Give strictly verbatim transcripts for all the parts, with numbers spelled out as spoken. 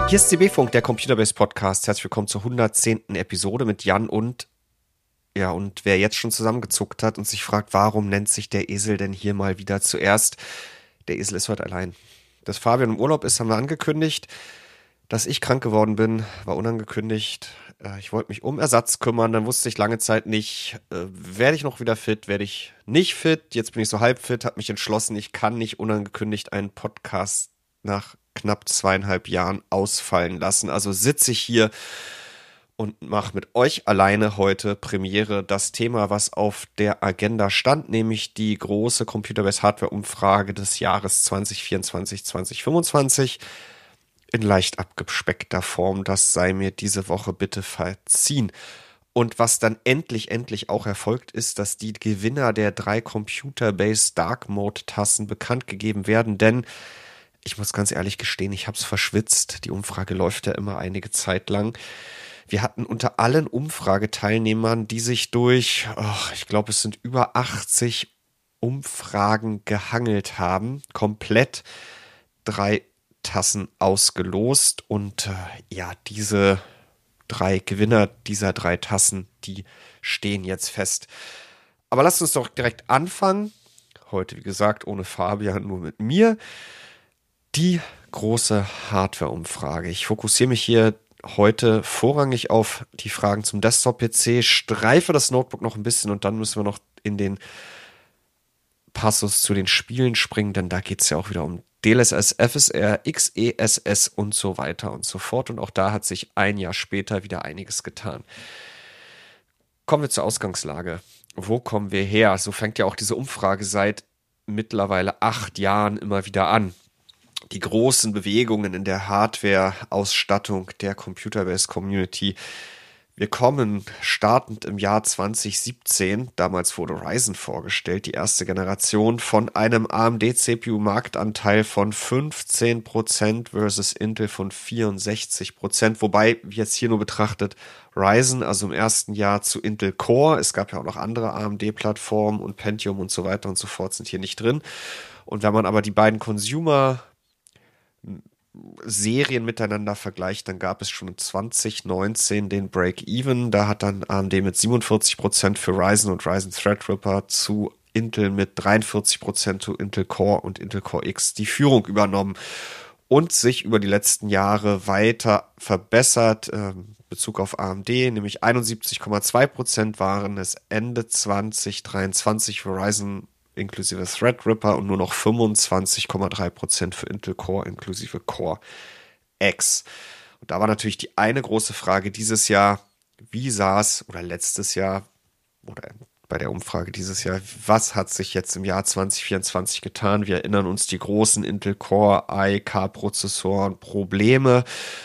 Hier ist C B-Funk, der Computerbase Podcast. Herzlich willkommen zur hundertzehnten Episode mit Jan und, ja, und wer jetzt schon zusammengezuckt hat und sich fragt, warum nennt sich der Esel denn hier mal wieder zuerst? Der Esel ist heute allein. Dass Fabian im Urlaub ist, haben wir angekündigt. Dass ich krank geworden bin, war unangekündigt. Ich wollte mich um Ersatz kümmern, dann wusste ich lange Zeit nicht, äh, werde ich noch wieder fit, werde ich nicht fit. Jetzt bin ich so halb fit, habe mich entschlossen, ich kann nicht unangekündigt einen Podcast nach knapp zweieinhalb Jahren ausfallen lassen. Also sitze ich hier und mache mit euch alleine heute Premiere das Thema, was auf der Agenda stand, nämlich die große Computerbase Hardware-Umfrage des Jahres zwanzig vierundzwanzig, zwanzig fünfundzwanzig in leicht abgespeckter Form. Das sei mir diese Woche bitte verziehen. Und was dann endlich, endlich auch erfolgt ist, dass die Gewinner der drei Computerbase Dark Mode Tassen bekannt gegeben werden, denn ich muss ganz ehrlich gestehen, ich habe es verschwitzt. Die Umfrage läuft ja immer einige Zeit lang. Wir hatten unter allen Umfrageteilnehmern, die sich durch, oh, ich glaube, es sind über achtzig Umfragen gehangelt haben, komplett drei Tassen ausgelost. Und äh, ja, diese drei Gewinner dieser drei Tassen, die stehen jetzt fest. Aber lasst uns doch direkt anfangen. Heute, wie gesagt, ohne Fabian, nur mit mir. Die große Hardware-Umfrage. Ich fokussiere mich hier heute vorrangig auf die Fragen zum Desktop-P C, streife das Notebook noch ein bisschen und dann müssen wir noch in den Passus zu den Spielen springen, denn da geht es ja auch wieder um D L S S, F S R, X E S S und so weiter und so fort. Und auch da hat sich ein Jahr später wieder einiges getan. Kommen wir zur Ausgangslage. Wo kommen wir her? So fängt ja auch diese Umfrage seit mittlerweile acht Jahren immer wieder an. Die großen Bewegungen in der Hardware-Ausstattung der Computerbase-Community. Wir kommen startend im Jahr zwanzig siebzehn, damals wurde Ryzen vorgestellt, die erste Generation, von einem A M D-C P U-Marktanteil von fünfzehn Prozent versus Intel von vierundsechzig Prozent, wobei jetzt hier nur betrachtet Ryzen, also im ersten Jahr zu Intel Core, es gab ja auch noch andere A M D-Plattformen und Pentium und so weiter und so fort sind hier nicht drin. Und wenn man aber die beiden Consumer Serien miteinander vergleicht, dann gab es schon zwanzig neunzehn den Break-Even. Da hat dann A M D mit siebenundvierzig Prozent für Ryzen und Ryzen Threadripper zu Intel mit dreiundvierzig Prozent zu Intel Core und Intel Core X die Führung übernommen und sich über die letzten Jahre weiter verbessert. Ähm, Bezug auf A M D, nämlich einundsiebzig Komma zwei Prozent waren es Ende zwanzig dreiundzwanzig für Ryzen inklusive Threadripper und nur noch fünfundzwanzig Komma drei Prozent für Intel Core inklusive Core X. Und da war natürlich die eine große Frage dieses Jahr, wie sah es, oder letztes Jahr, oder bei der Umfrage dieses Jahr, was hat sich jetzt im Jahr zwanzig vierundzwanzig getan? Wir erinnern uns die großen Intel Core I K-Prozessoren, Probleme.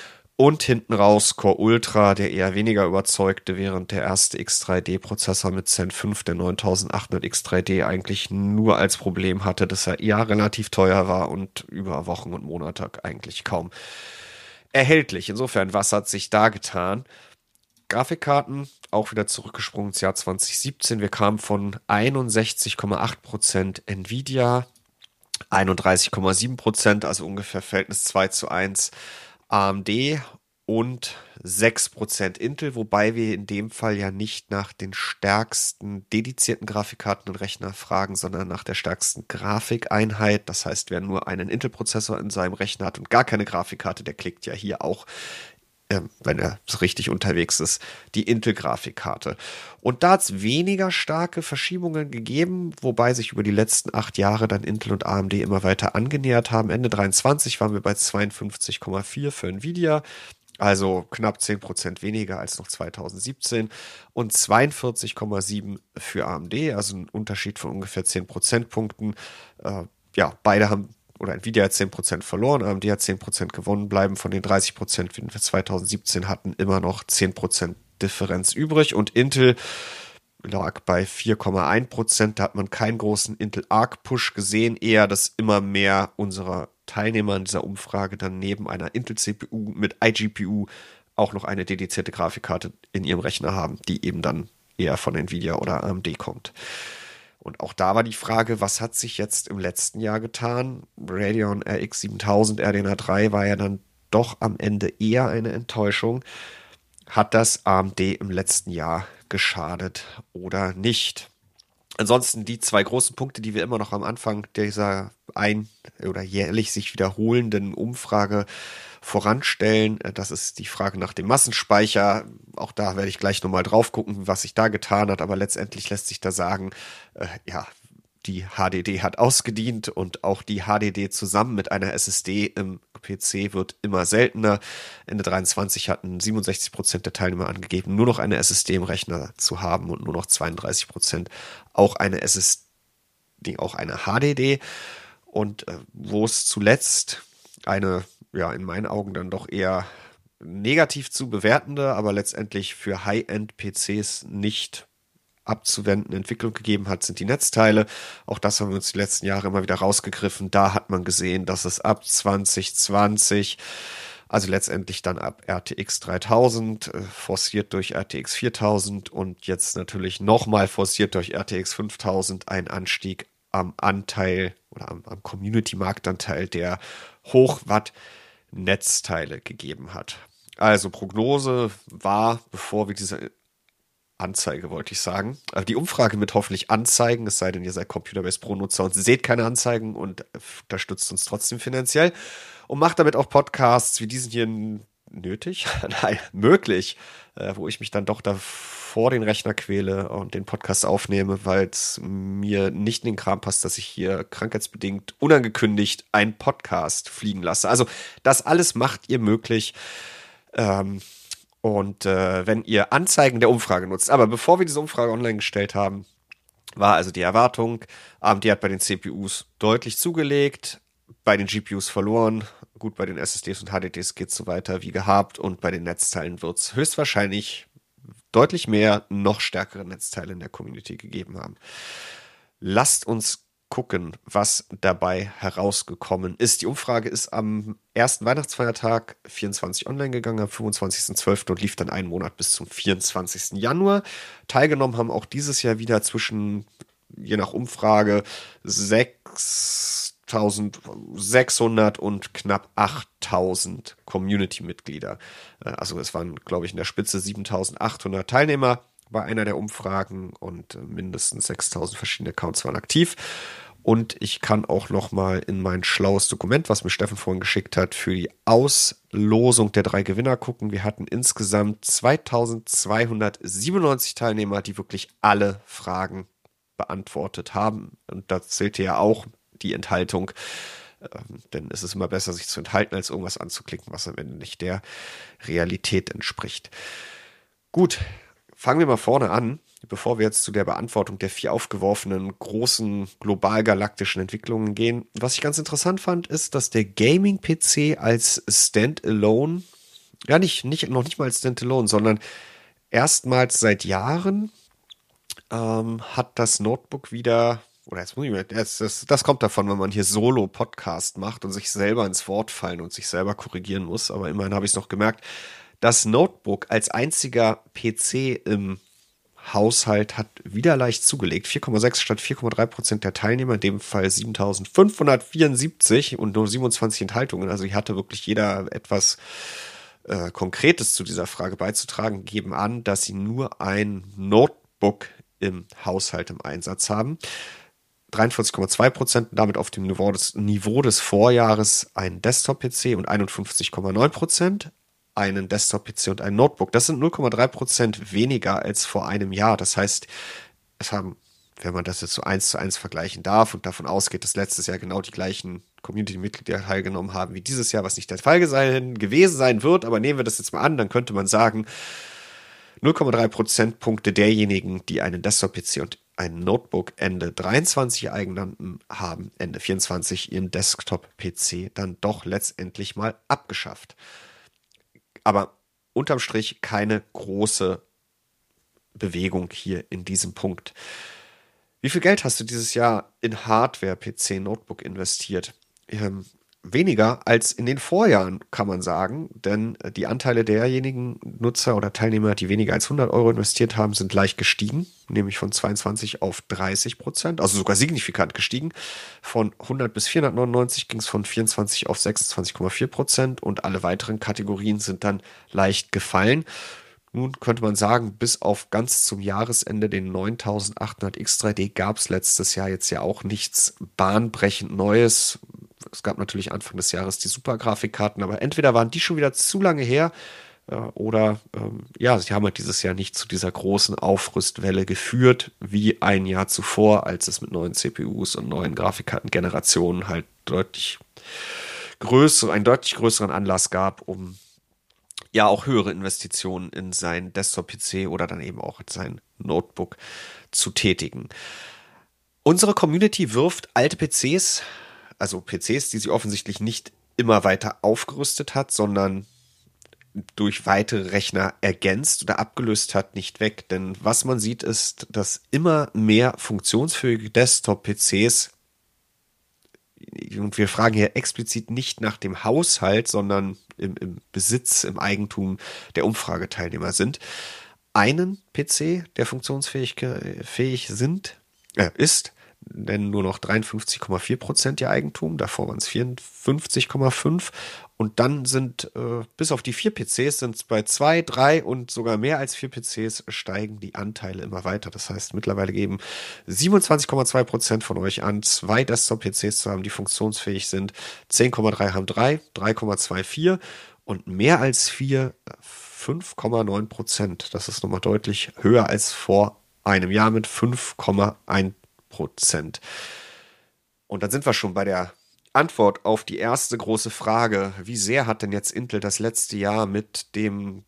Und hinten raus Core Ultra, der eher weniger überzeugte, während der erste X drei D-Prozessor mit Zen fünf, der neuntausendachthundert X drei D, eigentlich nur als Problem hatte, dass er eher relativ teuer war und über Wochen und Monate eigentlich kaum erhältlich. Insofern, was hat sich da getan? Grafikkarten, auch wieder zurückgesprungen ins Jahr zwanzig siebzehn. Wir kamen von einundsechzig Komma acht Prozent Nvidia, einunddreißig Komma sieben Prozent, also ungefähr Verhältnis zwei zu eins A M D und sechs Prozent Intel, wobei wir in dem Fall ja nicht nach den stärksten dedizierten Grafikkarten und Rechner fragen, sondern nach der stärksten Grafikeinheit. Das heißt, wer nur einen Intel-Prozessor in seinem Rechner hat und gar keine Grafikkarte, der klickt ja hier auch, ähm, wenn er so richtig unterwegs ist, die Intel-Grafikkarte. Und da hat es weniger starke Verschiebungen gegeben, wobei sich über die letzten acht Jahre dann Intel und A M D immer weiter angenähert haben. Ende dreiundzwanzig waren wir bei zweiundfünfzig Komma vier für Nvidia, also knapp zehn Prozent weniger als noch zweitausendsiebzehn und zweiundvierzig Komma sieben für A M D, also ein Unterschied von ungefähr zehn Prozentpunkten. Äh, ja, beide haben oder Nvidia hat zehn Prozent verloren, A M D hat zehn Prozent gewonnen, bleiben von den dreißig Prozent, die wir zweitausendsiebzehn hatten, immer noch zehn Prozent Differenz übrig. Und Intel lag bei vier Komma eins Prozent, da hat man keinen großen Intel Arc Push gesehen, eher, dass immer mehr unserer Teilnehmer in dieser Umfrage dann neben einer Intel-C P U mit iGPU auch noch eine dedizierte Grafikkarte in ihrem Rechner haben, die eben dann eher von Nvidia oder A M D kommt. Und auch da war die Frage, was hat sich jetzt im letzten Jahr getan? Radeon R X siebentausend, R D N A drei war ja dann doch am Ende eher eine Enttäuschung. Hat das A M D im letzten Jahr geschadet oder nicht? Ansonsten die zwei großen Punkte, die wir immer noch am Anfang dieser ein- oder jährlich sich wiederholenden Umfrage voranstellen. Das ist die Frage nach dem Massenspeicher. Auch da werde ich gleich nochmal drauf gucken, was sich da getan hat. Aber letztendlich lässt sich da sagen, äh, ja, die H D D hat ausgedient und auch die H D D zusammen mit einer S S D im P C wird immer seltener. Ende dreiundzwanzig hatten siebenundsechzig Prozent der Teilnehmer angegeben, nur noch eine S S D im Rechner zu haben und nur noch zweiunddreißig Prozent auch eine S S D, auch eine H D D. Und äh, wo es zuletzt eine, ja, in meinen Augen dann doch eher negativ zu bewertende, aber letztendlich für High-End-P Cs nicht abzuwenden Entwicklung gegeben hat, sind die Netzteile. Auch das haben wir uns die letzten Jahre immer wieder rausgegriffen. Da hat man gesehen, dass es ab zwanzig zwanzig, also letztendlich dann ab R T X dreitausend, äh, forciert durch R T X viertausend und jetzt natürlich nochmal forciert durch R T X fünftausend, ein Anstieg am Anteil oder am, am Community-Marktanteil der Hochwatt-Netzteile gegeben hat. Also Prognose war, bevor wir diese Anzeige, wollte ich sagen. Aber die Umfrage mit hoffentlich Anzeigen, es sei denn, ihr seid Computerbase Pro-Nutzer und seht keine Anzeigen und unterstützt uns trotzdem finanziell und macht damit auch Podcasts wie diesen hier nötig, nein, möglich, äh, wo ich mich dann doch da vor den Rechner quäle und den Podcast aufnehme, weil es mir nicht in den Kram passt, dass ich hier krankheitsbedingt unangekündigt einen Podcast fliegen lasse. Also das alles macht ihr möglich, ähm, Und äh, wenn ihr Anzeigen der Umfrage nutzt, aber bevor wir diese Umfrage online gestellt haben, war also die Erwartung, A M D hat bei den C P Us deutlich zugelegt, bei den G P Us verloren, gut, bei den S S Ds und H D Ds geht es so weiter wie gehabt und bei den Netzteilen wird es höchstwahrscheinlich deutlich mehr, noch stärkere Netzteile in der Community gegeben haben. Lasst uns gucken, was dabei herausgekommen ist. Die Umfrage ist am ersten Weihnachtsfeiertag vierundzwanzig online gegangen, am fünfundzwanzigsten zwölften und lief dann einen Monat bis zum vierundzwanzigsten Januar. Teilgenommen haben auch dieses Jahr wieder zwischen, je nach Umfrage, sechstausendsechshundert und knapp achttausend Community-Mitglieder. Also es waren, glaube ich, in der Spitze siebentausendachthundert Teilnehmer bei einer der Umfragen und mindestens sechstausend verschiedene Accounts waren aktiv. Und ich kann auch noch mal in mein schlaues Dokument, was mir Steffen vorhin geschickt hat, für die Auslosung der drei Gewinner gucken. Wir hatten insgesamt zweitausendzweihundertsiebenundneunzig Teilnehmer, die wirklich alle Fragen beantwortet haben. Und da zählte ja auch die Enthaltung. Ähm, denn es ist immer besser, sich zu enthalten, als irgendwas anzuklicken, was am Ende nicht der Realität entspricht. Gut. Fangen wir mal vorne an, bevor wir jetzt zu der Beantwortung der vier aufgeworfenen großen global-galaktischen Entwicklungen gehen. Was ich ganz interessant fand, ist, dass der Gaming-P C als Standalone, ja nicht, nicht, noch nicht mal als Standalone, sondern erstmals seit Jahren ähm, hat das Notebook wieder, oder jetzt muss ich mir, das, das, das kommt davon, wenn man hier Solo-Podcast macht und sich selber ins Wort fallen und sich selber korrigieren muss, aber immerhin habe ich es noch gemerkt. Das Notebook als einziger P C im Haushalt hat wieder leicht zugelegt. vier Komma sechs statt vier Komma drei Prozent der Teilnehmer, in dem Fall siebentausendfünfhundertvierundsiebzig und nur siebenundzwanzig Enthaltungen. Also hier hatte wirklich jeder etwas äh, Konkretes zu dieser Frage beizutragen, geben an, dass sie nur ein Notebook im Haushalt im Einsatz haben. dreiundvierzig Komma zwei Prozent damit auf dem Niveau des, Niveau des Vorjahres ein Desktop-P C und einundfünfzig Komma neun Prozent einen Desktop-P C und ein Notebook. Das sind null Komma drei Prozent weniger als vor einem Jahr. Das heißt, es haben, wenn man das jetzt so eins zu eins vergleichen darf und davon ausgeht, dass letztes Jahr genau die gleichen Community-Mitglieder teilgenommen haben wie dieses Jahr, was nicht der Fall sein, gewesen sein wird, aber nehmen wir das jetzt mal an, dann könnte man sagen, null Komma drei Prozentpunkte derjenigen, die einen Desktop-P C und ein Notebook Ende dreiundzwanzig Eigennamen haben, Ende vierundzwanzig ihren Desktop-P C dann doch letztendlich mal abgeschafft. Aber unterm Strich keine große Bewegung hier in diesem Punkt. Wie viel Geld hast du dieses Jahr in Hardware, P C, Notebook investiert? Ähm, weniger als in den Vorjahren, kann man sagen, denn die Anteile derjenigen Nutzer oder Teilnehmer, die weniger als hundert Euro investiert haben, sind leicht gestiegen, nämlich von zweiundzwanzig auf dreißig Prozent, also sogar signifikant gestiegen. Von hundert bis vierhundertneunundneunzig ging es von vierundzwanzig auf sechsundzwanzig Komma vier Prozent und alle weiteren Kategorien sind dann leicht gefallen. Nun könnte man sagen, bis auf ganz zum Jahresende den neuntausendachthundert X drei D gab es letztes Jahr jetzt ja auch nichts bahnbrechend Neues. Es gab natürlich Anfang des Jahres die Super-Grafikkarten, aber entweder waren die schon wieder zu lange her äh, oder ähm, ja, sie haben halt dieses Jahr nicht zu dieser großen Aufrüstwelle geführt, wie ein Jahr zuvor, als es mit neuen C P Us und neuen Grafikkartengenerationen halt deutlich größer, einen deutlich größeren Anlass gab, um ja auch höhere Investitionen in sein Desktop-P C oder dann eben auch in sein Notebook zu tätigen. Unsere Community wirft alte P Cs, also P Cs, die sie offensichtlich nicht immer weiter aufgerüstet hat, sondern durch weitere Rechner ergänzt oder abgelöst hat, nicht weg. Denn was man sieht, ist, dass immer mehr funktionsfähige Desktop-P Cs, und wir fragen hier explizit nicht nach dem Haushalt, sondern im, im Besitz, im Eigentum der Umfrageteilnehmer sind, einen P C, der funktionsfähig fähig sind, äh, ist, denn nur noch dreiundfünfzig Komma vier Prozent ihr Eigentum, davor waren es vierundfünfzig Komma fünf und dann sind äh, bis auf die vier P Cs sind es bei zwei, drei und sogar mehr als vier P Cs steigen die Anteile immer weiter. Das heißt, mittlerweile geben siebenundzwanzig Komma zwei Prozent von euch an, zwei Desktop-P Cs zu haben, die funktionsfähig sind, zehn Komma drei haben drei, drei Komma vierundzwanzig und mehr als vier, fünf Komma neun Prozent. Das ist nochmal deutlich höher als vor einem Jahr mit fünf Komma eins Prozent. Und dann sind wir schon bei der Antwort auf die erste große Frage. Wie sehr hat denn jetzt Intel das letzte Jahr mit dem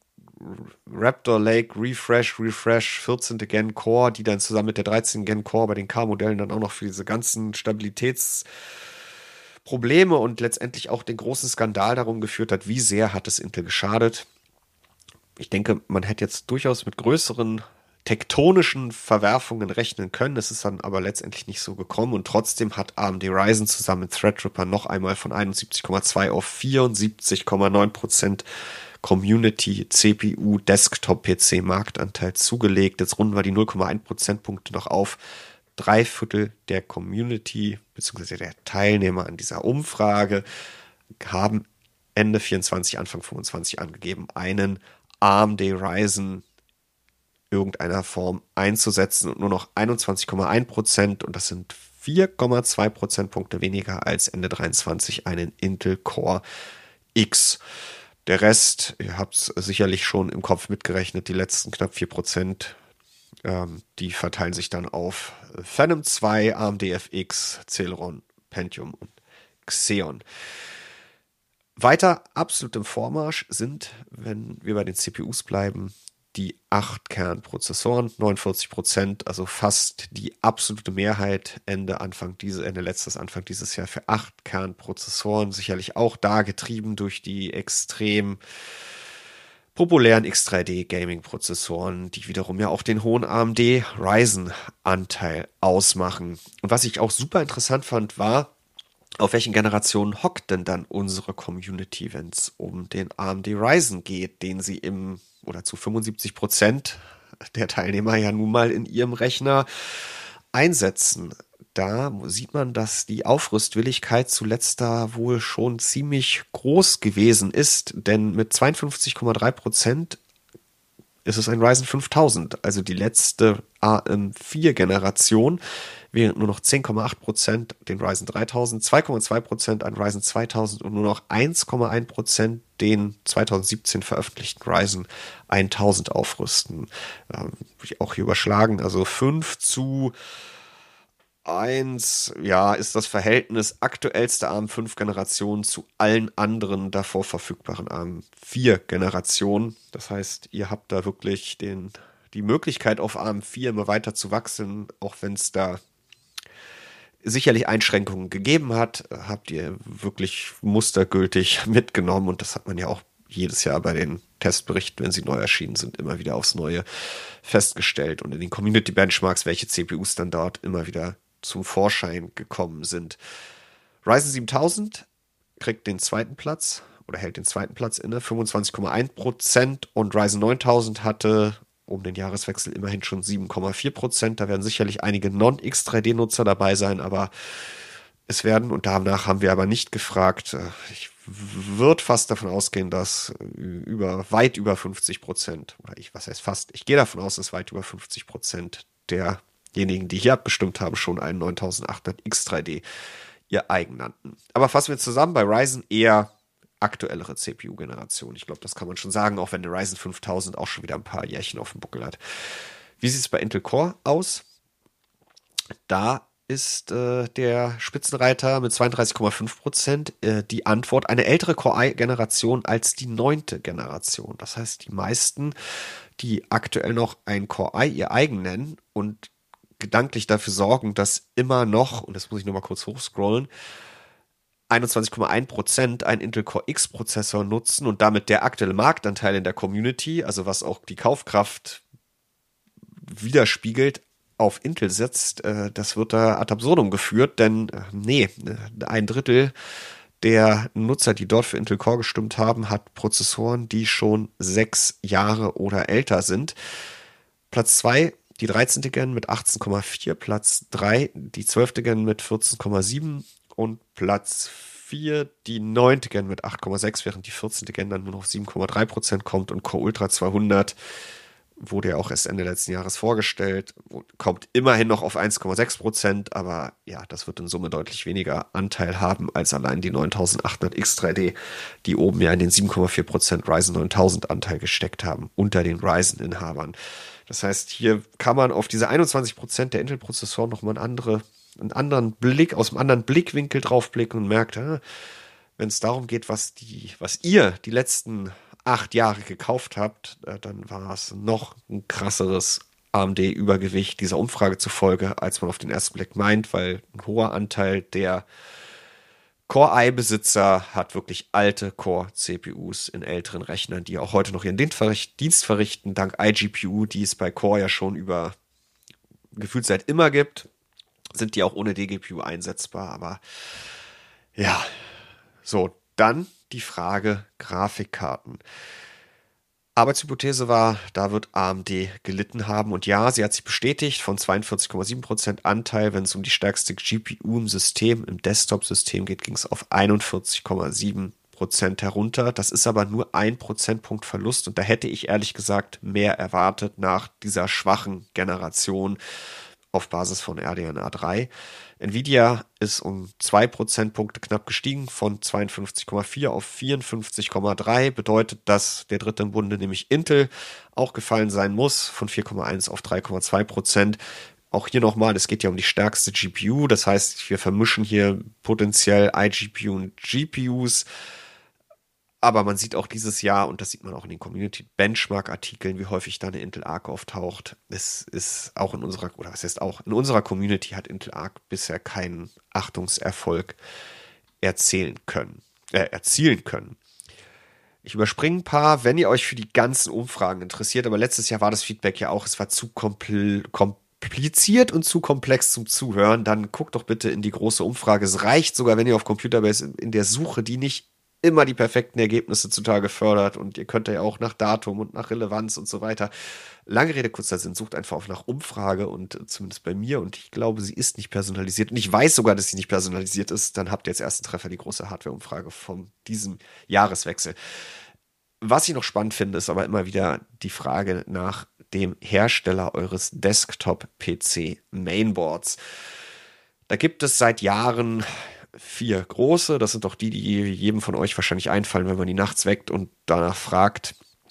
Raptor Lake Refresh, Refresh vierzehnten Gen Core, die dann zusammen mit der dreizehnten Gen Core bei den K-Modellen dann auch noch für diese ganzen Stabilitätsprobleme und letztendlich auch den großen Skandal darum geführt hat, wie sehr hat es Intel geschadet? Ich denke, man hätte jetzt durchaus mit größeren tektonischen Verwerfungen rechnen können. Es ist dann aber letztendlich nicht so gekommen und trotzdem hat A M D Ryzen zusammen mit Threadripper noch einmal von einundsiebzig Komma zwei auf vierundsiebzig Komma neun Prozent Community C P U Desktop P C Marktanteil zugelegt. Jetzt runden wir die null Komma eins Prozentpunkte noch auf. Drei Viertel der Community bzw. der Teilnehmer an dieser Umfrage haben Ende vierundzwanzig, Anfang fünfundzwanzig angegeben, einen A M D Ryzen irgendeiner Form einzusetzen und nur noch einundzwanzig Komma eins Prozent und das sind vier Komma zwei Prozentpunkte weniger als Ende dreiundzwanzig einen Intel Core X. Der Rest, ihr habt es sicherlich schon im Kopf mitgerechnet, die letzten knapp vier Prozent, ähm, die verteilen sich dann auf Phenom zwei, A M D F X, Celeron, Pentium und Xeon. Weiter absolut im Vormarsch sind, wenn wir bei den C P Us bleiben, die acht Kernprozessoren, neunundvierzig Prozent, also fast die absolute Mehrheit Ende Anfang diese, Ende letztes Anfang dieses Jahr für acht Kernprozessoren, sicherlich auch da getrieben durch die extrem populären X drei D Gaming Prozessoren, die wiederum ja auch den hohen A M D Ryzen Anteil ausmachen. Und was ich auch super interessant fand, war, auf welchen Generationen hockt denn dann unsere Community, wenn es um den A M D Ryzen geht, den sie im oder zu fünfundsiebzig Prozent der Teilnehmer ja nun mal in ihrem Rechner einsetzen. Da sieht man, dass die Aufrüstwilligkeit zuletzt da wohl schon ziemlich groß gewesen ist, denn mit zweiundfünfzig Komma drei Prozent ist es ein Ryzen fünftausend, also die letzte A M vier Generation, während nur noch zehn Komma acht Prozent den Ryzen dreitausend, zwei Komma zwei Prozent ein Ryzen zweitausend und nur noch eins Komma eins Prozent den zweitausendsiebzehn veröffentlichten Ryzen tausend aufrüsten. Ähm, ich auch hier überschlagen, also fünf zu eins, ja, ist das Verhältnis aktuellste A R M fünf Generation zu allen anderen davor verfügbaren A R M vier Generationen. Das heißt, ihr habt da wirklich den, die Möglichkeit auf A R M vier immer weiter zu wachsen, auch wenn es da sicherlich Einschränkungen gegeben hat, habt ihr wirklich mustergültig mitgenommen und das hat man ja auch jedes Jahr bei den Testberichten, wenn sie neu erschienen sind, immer wieder aufs Neue festgestellt und in den Community Benchmarks, welche C P Us dann dort immer wieder zum Vorschein gekommen sind. Ryzen siebentausend kriegt den zweiten Platz oder hält den zweiten Platz inne, fünfundzwanzig Komma eins Prozent, und Ryzen neuntausend hatte um den Jahreswechsel immerhin schon sieben Komma vier Prozent. Da werden sicherlich einige Non-X drei D-Nutzer dabei sein, aber es werden, und danach haben wir aber nicht gefragt, ich würde fast davon ausgehen, dass über, weit über fünfzig Prozent, oder ich, was heißt fast, ich gehe davon aus, dass weit über fünfzig Prozent derjenigen, die hier abgestimmt haben, schon einen neuntausendachthundert X drei D ihr eigen nannten. Aber fassen wir zusammen, bei Ryzen eher aktuellere C P U-Generation. Ich glaube, das kann man schon sagen, auch wenn der Ryzen fünftausend auch schon wieder ein paar Jährchen auf dem Buckel hat. Wie sieht es bei Intel Core aus? Da ist äh, der Spitzenreiter mit zweiunddreißig Komma fünf Prozent äh, die Antwort eine ältere Core i-Generation als die neunte Generation. Das heißt, die meisten, die aktuell noch ein Core i ihr eigen nennen und gedanklich dafür sorgen, dass immer noch, und das muss ich nochmal kurz hochscrollen, einundzwanzig Komma eins Prozent einen Intel Core X-Prozessor nutzen und damit der aktuelle Marktanteil in der Community, also was auch die Kaufkraft widerspiegelt, auf Intel setzt, äh, das wird da ad absurdum geführt, denn äh, nee, ein Drittel der Nutzer, die dort für Intel Core gestimmt haben, hat Prozessoren, die schon sechs Jahre oder älter sind. Platz zwei, die dreizehnte Gen mit achtzehn Komma vier, Platz drei, die zwölfte Gen mit vierzehn Komma sieben und Platz vier, die neunte Gen mit acht Komma sechs, während die vierzehnte Gen dann nur noch auf sieben Komma drei Prozent kommt, und Core Ultra zweihundert wurde ja auch erst Ende letzten Jahres vorgestellt, kommt immerhin noch auf eins Komma sechs Prozent, aber ja, das wird in Summe deutlich weniger Anteil haben als allein die neuntausendachthundert X drei D, die oben ja in den sieben Komma vier Prozent Ryzen neuntausend Anteil gesteckt haben, unter den Ryzen-Inhabern. Das heißt, hier kann man auf diese einundzwanzig Prozent der Intel-Prozessoren nochmal einen, andere, einen anderen Blick, aus einem anderen Blickwinkel draufblicken und merkt, wenn es darum geht, was die, was ihr die letzten acht Jahre gekauft habt, dann war es noch ein krasseres A M D-Übergewicht dieser Umfrage zufolge, als man auf den ersten Blick meint, weil ein hoher Anteil der Core i-Besitzer hat wirklich alte Core-C P Us in älteren Rechnern, die auch heute noch ihren Dienst verrichten, dank iGPU, die es bei Core ja schon über gefühlt seit immer gibt, sind die auch ohne D G P U einsetzbar, aber ja, so, dann die Frage Grafikkarten. Arbeitshypothese war, da wird A M D gelitten haben, und ja, sie hat sich bestätigt, von zweiundvierzig Komma sieben Prozent Anteil, wenn es um die stärkste G P U im System, im Desktop-System geht, ging es auf einundvierzig Komma sieben Prozent herunter. Das ist aber nur ein Prozentpunkt Verlust, und da hätte ich ehrlich gesagt mehr erwartet nach dieser schwachen Generation auf Basis von R D N A drei. Nvidia ist um zwei Prozentpunkte knapp gestiegen, von zweiundfünfzig Komma vier auf vierundfünfzig Komma drei. Bedeutet, dass der dritte im Bunde, nämlich Intel, auch gefallen sein muss, von vier Komma eins auf drei Komma zwei Prozent. Auch hier nochmal, es geht ja um die stärkste G P U. Das heißt, wir vermischen hier potenziell iGPU und G P Us. Aber man sieht auch dieses Jahr, und das sieht man auch in den Community-Benchmark-Artikeln, wie häufig da eine Intel Arc auftaucht. Es ist auch in unserer, oder was heißt auch, in unserer Community hat Intel Arc bisher keinen Achtungserfolg erzählen können, äh, erzielen können. Ich überspringe ein paar, wenn ihr euch für die ganzen Umfragen interessiert, aber letztes Jahr war das Feedback ja auch, es war zu kompl- kompliziert und zu komplex zum Zuhören, dann guckt doch bitte in die große Umfrage. Es reicht sogar, wenn ihr auf Computerbase in der Suche, die nicht immer die perfekten Ergebnisse zutage fördert, und ihr könnt ja auch nach Datum und nach Relevanz und so weiter. Lange Rede, kurzer Sinn, sucht einfach auf nach Umfrage, und zumindest bei mir, und ich glaube, sie ist nicht personalisiert, und ich weiß sogar, dass sie nicht personalisiert ist, dann habt ihr als ersten Treffer die große Hardware-Umfrage von diesem Jahreswechsel. Was ich noch spannend finde, ist aber immer wieder die Frage nach dem Hersteller eures Desktop-P C-Mainboards. Da gibt es seit Jahren vier große, das sind doch die, die jedem von euch wahrscheinlich einfallen, wenn man die nachts weckt und danach fragt,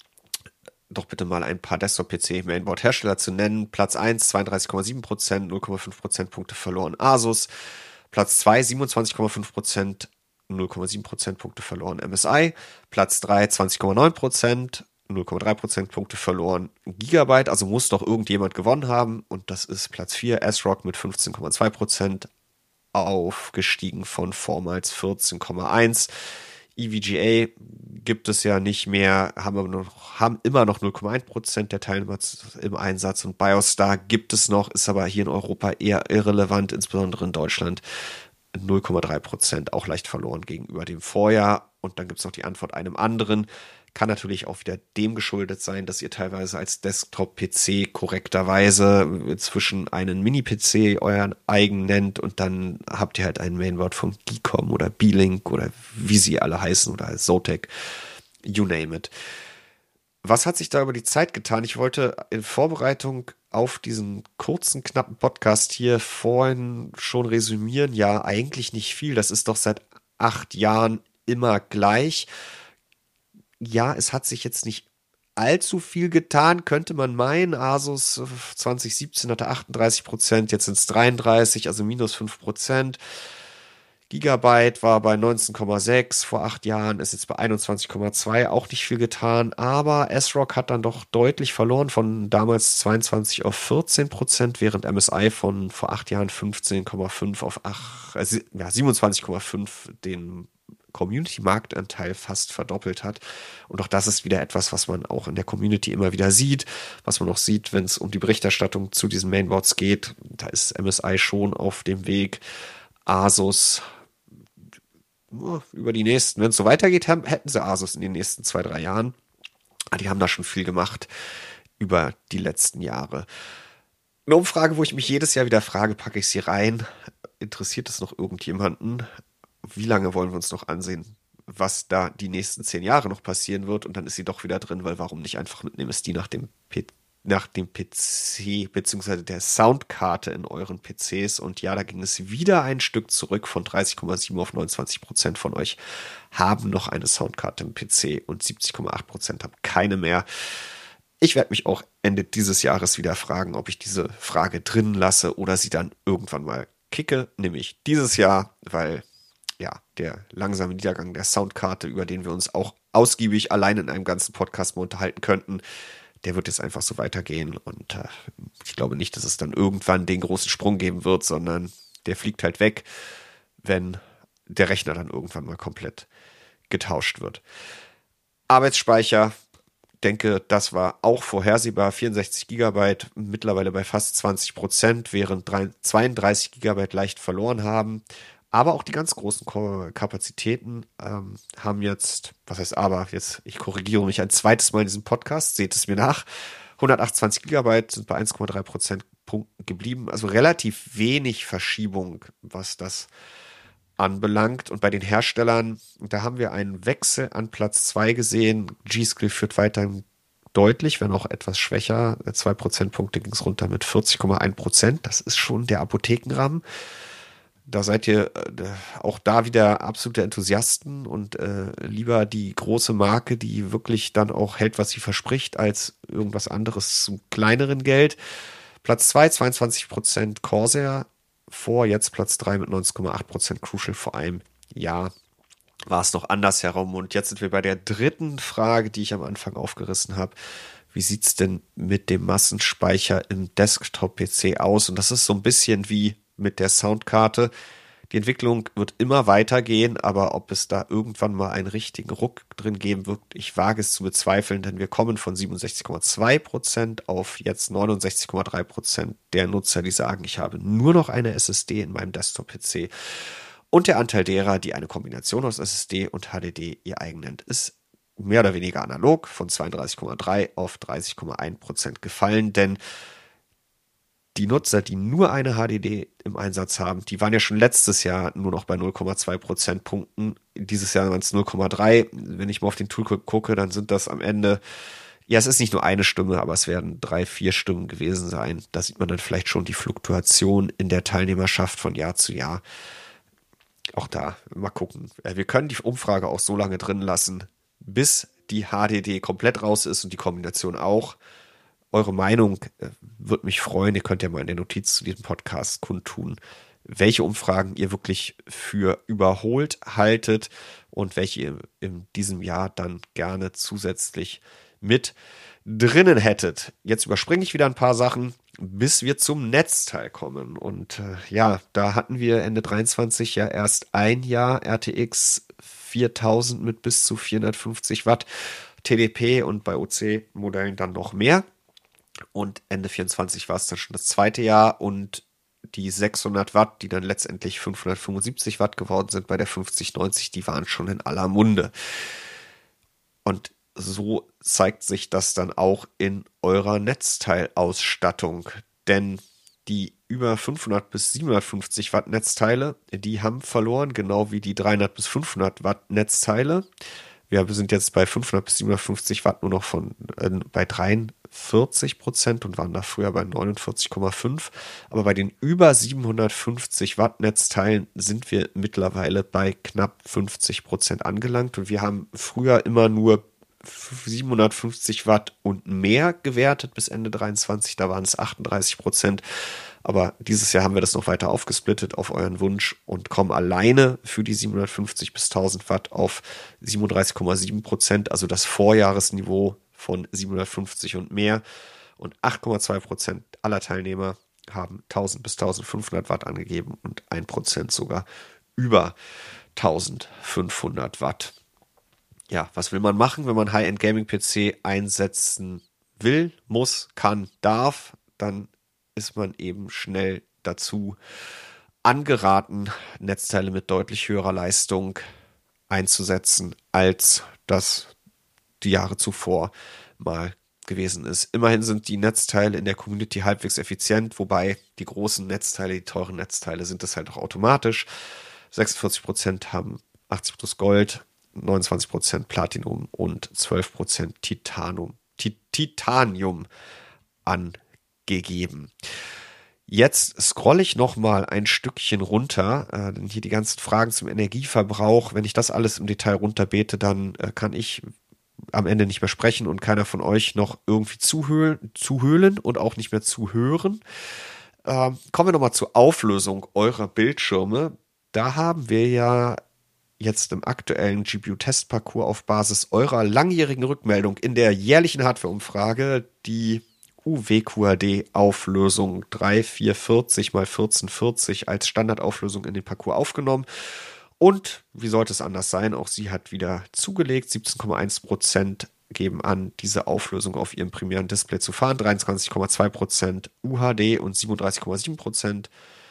doch bitte mal ein paar Desktop-P C-Mainboard-Hersteller zu nennen. Platz eins, zweiunddreißig Komma sieben Prozent, null Komma fünf Prozentpunkte verloren Asus. Platz zwei, siebenundzwanzig Komma fünf Prozent, null Komma sieben Prozentpunkte verloren M S I. Platz drei, zwanzig Komma neun Prozent, null Komma drei Prozentpunkte verloren Gigabyte, also muss doch irgendjemand gewonnen haben, und das ist Platz vier, ASRock mit fünfzehn Komma zwei Prozent, aufgestiegen von vormals vierzehn Komma eins. E V G A gibt es ja nicht mehr, haben aber noch, haben immer noch null Komma eins Prozent der Teilnehmer im Einsatz, und BioStar gibt es noch, ist aber hier in Europa eher irrelevant, insbesondere in Deutschland null Komma drei Prozent, auch leicht verloren gegenüber dem Vorjahr. Und dann gibt es noch die Antwort einem anderen. Kann natürlich auch wieder dem geschuldet sein, dass ihr teilweise als Desktop-P C korrekterweise inzwischen einen Mini-P C euren eigen nennt und dann habt ihr halt ein Mainboard von Geekom oder B-Link oder wie sie alle heißen oder Zotac, you name it. Was hat sich da über die Zeit getan? Ich wollte in Vorbereitung auf diesen kurzen, knappen Podcast hier vorhin schon resümieren. Ja, eigentlich nicht viel. Das ist doch seit acht Jahren immer gleich. Ja, es hat sich jetzt nicht allzu viel getan, könnte man meinen. Asus zwanzig siebzehn hatte achtunddreißig Prozent, jetzt sind es dreiunddreißig, also minus fünf Prozent. Gigabyte war bei neunzehn Komma sechs vor acht Jahren, ist jetzt bei einundzwanzig Komma zwei, auch nicht viel getan, aber ASRock hat dann doch deutlich verloren, von damals zweiundzwanzig auf vierzehn Prozent, während M S I von vor acht Jahren fünfzehn Komma fünf auf acht, äh, ja, siebenundzwanzig Komma fünf den Community-Marktanteil fast verdoppelt hat. Und auch das ist wieder etwas, was man auch in der Community immer wieder sieht, was man auch sieht, wenn es um die Berichterstattung zu diesen Mainboards geht. Da ist M S I schon auf dem Weg. Asus über die nächsten, wenn es so weitergeht, hätten sie Asus in den nächsten zwei, drei Jahren. Die haben da schon viel gemacht über die letzten Jahre. Eine Umfrage, wo ich mich jedes Jahr wieder frage, packe ich sie rein. Interessiert es noch irgendjemanden? Wie lange wollen wir uns noch ansehen, was da die nächsten zehn Jahre noch passieren wird? Und dann ist sie doch wieder drin, weil warum nicht einfach mit einem S S D nach dem P- nach dem P C beziehungsweise der Soundkarte in euren P Cs. Und ja, da ging es wieder ein Stück zurück von dreißig Komma sieben auf neunundzwanzig Prozent von euch haben noch eine Soundkarte im P C und siebzig Komma acht Prozent haben keine mehr. Ich werde mich auch Ende dieses Jahres wieder fragen, ob ich diese Frage drin lasse oder sie dann irgendwann mal kicke, nämlich dieses Jahr, weil ja, der langsame Niedergang der Soundkarte, über den wir uns auch ausgiebig allein in einem ganzen Podcast mal unterhalten könnten, der wird jetzt einfach so weitergehen und äh, ich glaube nicht, dass es dann irgendwann den großen Sprung geben wird, sondern der fliegt halt weg, wenn der Rechner dann irgendwann mal komplett getauscht wird. Arbeitsspeicher, denke, das war auch vorhersehbar, vierundsechzig Gigabyte, mittlerweile bei fast zwanzig Prozent, während zweiunddreißig Gigabyte leicht verloren haben. Aber auch die ganz großen Kapazitäten ähm, haben jetzt, was heißt aber, jetzt, ich korrigiere mich ein zweites Mal in diesem Podcast, seht es mir nach, hundertachtundzwanzig Gigabyte sind bei eins Komma drei Prozent Punkten geblieben, also relativ wenig Verschiebung, was das anbelangt. Und bei den Herstellern, da haben wir einen Wechsel an Platz zwei gesehen. G-Skill führt weiterhin deutlich, wenn auch etwas schwächer. Zwei Prozentpunkte ging es runter mit vierzig Komma eins Prozent. Das ist schon der Apothekenrahmen. Da seid ihr äh, auch da wieder absolute Enthusiasten und äh, lieber die große Marke, die wirklich dann auch hält, was sie verspricht, als irgendwas anderes zum kleineren Geld. Platz zwei, zweiundzwanzig Prozent Corsair vor, jetzt Platz drei mit neunzehn Komma acht Prozent Crucial. Vor einem Jahr war es noch anders herum. Und jetzt sind wir bei der dritten Frage, die ich am Anfang aufgerissen habe. Wie sieht's denn mit dem Massenspeicher im Desktop-P C aus? Und das ist so ein bisschen wie mit der Soundkarte. Die Entwicklung wird immer weitergehen, aber ob es da irgendwann mal einen richtigen Ruck drin geben wird, ich wage es zu bezweifeln, denn wir kommen von siebenundsechzig Komma zwei Prozent auf jetzt neunundsechzig Komma drei Prozent der Nutzer, die sagen, ich habe nur noch eine S S D in meinem Desktop-P C. Und der Anteil derer, die eine Kombination aus S S D und H D D ihr eigen nennt, ist mehr oder weniger analog von zweiunddreißig Komma drei auf dreißig Komma eins Prozent gefallen, denn die Nutzer, die nur eine H D D im Einsatz haben, die waren ja schon letztes Jahr nur noch bei null Komma zwei Prozentpunkten. Dieses Jahr waren es null Komma drei. Wenn ich mal auf den Tool gucke, dann sind das am Ende, ja, es ist nicht nur eine Stimme, aber es werden drei, vier Stimmen gewesen sein. Da sieht man dann vielleicht schon die Fluktuation in der Teilnehmerschaft von Jahr zu Jahr. Auch da, mal gucken. Wir können die Umfrage auch so lange drin lassen, bis die H D D komplett raus ist und die Kombination auch. Eure Meinung äh, würde mich freuen. Ihr könnt ja mal in der Notiz zu diesem Podcast kundtun, welche Umfragen ihr wirklich für überholt haltet und welche ihr in diesem Jahr dann gerne zusätzlich mit drinnen hättet. Jetzt überspringe ich wieder ein paar Sachen, bis wir zum Netzteil kommen. Und äh, ja, da hatten wir Ende dreiundzwanzig ja erst ein Jahr R T X viertausend mit bis zu vierhundertfünfzig Watt T D P und bei O C-Modellen dann noch mehr. Und Ende vierundzwanzig war es dann schon das zweite Jahr und Die sechshundert Watt, die dann letztendlich fünfhundertfünfundsiebzig Watt geworden sind bei der fünfzig neunzig, die waren schon in aller Munde. Und so zeigt sich das dann auch in eurer Netzteilausstattung. Denn die über fünfhundert bis siebenhundertfünfzig Watt Netzteile, die haben verloren, genau wie die dreihundert bis fünfhundert Watt Netzteile. Wir sind jetzt bei fünfhundert bis siebenhundertfünfzig Watt nur noch von äh, bei dreiundvierzig Prozent und waren da früher bei neunundvierzig Komma fünf. Aber bei den über siebenhundertfünfzig Watt Netzteilen sind wir mittlerweile bei knapp fünfzig Prozent angelangt. Und wir haben früher immer nur siebenhundertfünfzig Watt und mehr gewertet bis Ende dreiundzwanzig. Da waren es achtunddreißig Prozent. Aber dieses Jahr haben wir das noch weiter aufgesplittet auf euren Wunsch und kommen alleine für die siebenhundertfünfzig bis tausend Watt auf siebenunddreißig Komma sieben Prozent, also das Vorjahresniveau von siebenhundertfünfzig und mehr. Und acht Komma zwei Prozent aller Teilnehmer haben tausend bis eintausendfünfhundert Watt angegeben und ein Prozent sogar über eintausendfünfhundert Watt. Ja, was will man machen, wenn man High-End-Gaming-P C einsetzen will, muss, kann, darf? Dann ist man eben schnell dazu angeraten, Netzteile mit deutlich höherer Leistung einzusetzen, als das die Jahre zuvor mal gewesen ist. Immerhin sind die Netzteile in der Community halbwegs effizient, wobei die großen Netzteile, die teuren Netzteile sind das halt auch automatisch. sechsundvierzig Prozent haben achtzig plus Gold, neunundzwanzig Prozent Platinum und zwölf Prozent Titanum, Titanium angegeben. Jetzt scrolle ich noch mal ein Stückchen runter, äh, denn hier die ganzen Fragen zum Energieverbrauch, wenn ich das alles im Detail runterbete, dann äh, kann ich am Ende nicht mehr sprechen und keiner von euch noch irgendwie zuhören, zuhöhlen und auch nicht mehr zuhören. Äh, kommen wir noch mal zur Auflösung eurer Bildschirme. Da haben wir ja jetzt im aktuellen G P U-Testparcours auf Basis eurer langjährigen Rückmeldung in der jährlichen Hardware-Umfrage die U W Q H D-Auflösung dreitausendvierhundertvierzig mal vierzehnhundertvierzig als Standardauflösung in den Parcours aufgenommen. Und wie sollte es anders sein? Auch sie hat wieder zugelegt. siebzehn Komma eins Prozent geben an, diese Auflösung auf ihrem primären Display zu fahren. dreiundzwanzig Komma zwei Prozent U H D und siebenunddreißig Komma sieben Prozent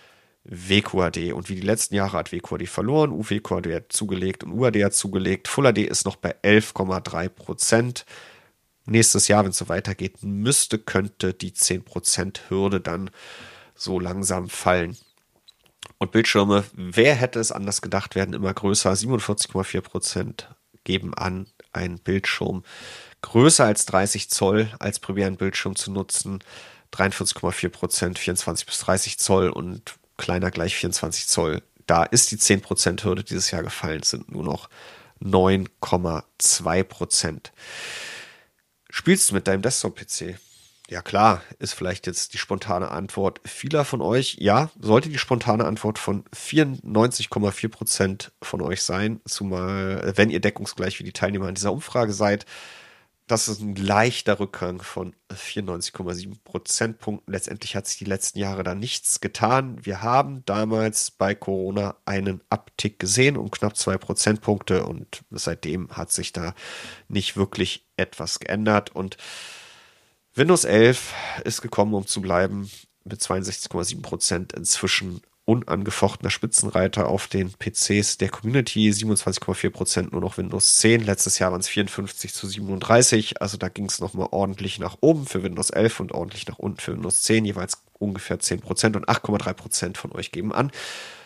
W Q H D. Und wie die letzten Jahre hat W Q H D verloren. U W Q H D hat zugelegt und U H D hat zugelegt. Full H D ist noch bei elf Komma drei Prozent. Nächstes Jahr, wenn es so weitergeht, müsste, könnte die zehn Prozent Hürde dann so langsam fallen. Und Bildschirme, wer hätte es anders gedacht, werden immer größer. siebenundvierzig Komma vier Prozent geben an, einen Bildschirm größer als dreißig Zoll als primären Bildschirm zu nutzen. dreiundvierzig Komma vier Prozent vierundzwanzig bis dreißig Zoll und kleiner gleich vierundzwanzig Zoll. Da ist die zehn Prozent Hürde dieses Jahr gefallen, sind nur noch neun Komma zwei Prozent. Spielst du mit deinem Desktop-P C? Ja klar, ist vielleicht jetzt die spontane Antwort vieler von euch. Ja, sollte die spontane Antwort von vierundneunzig Komma vier Prozent von euch sein, zumal wenn ihr deckungsgleich wie die Teilnehmer an dieser Umfrage seid. Das ist ein leichter Rückgang von vierundneunzig Komma sieben Prozentpunkten. Letztendlich hat sich die letzten Jahre da nichts getan. Wir haben damals bei Corona einen Abtick gesehen um knapp zwei Prozentpunkte und seitdem hat sich da nicht wirklich etwas geändert. Und Windows elf ist gekommen, um zu bleiben, mit zweiundsechzig Komma sieben Prozent inzwischen unangefochtener Spitzenreiter auf den P Cs der Community, siebenundzwanzig Komma vier Prozent nur noch Windows zehn. Letztes Jahr waren es vierundfünfzig zu siebenunddreißig, also da ging es nochmal ordentlich nach oben für Windows elf und ordentlich nach unten für Windows zehn, jeweils ungefähr zehn Prozent und acht Komma drei Prozent von euch geben an,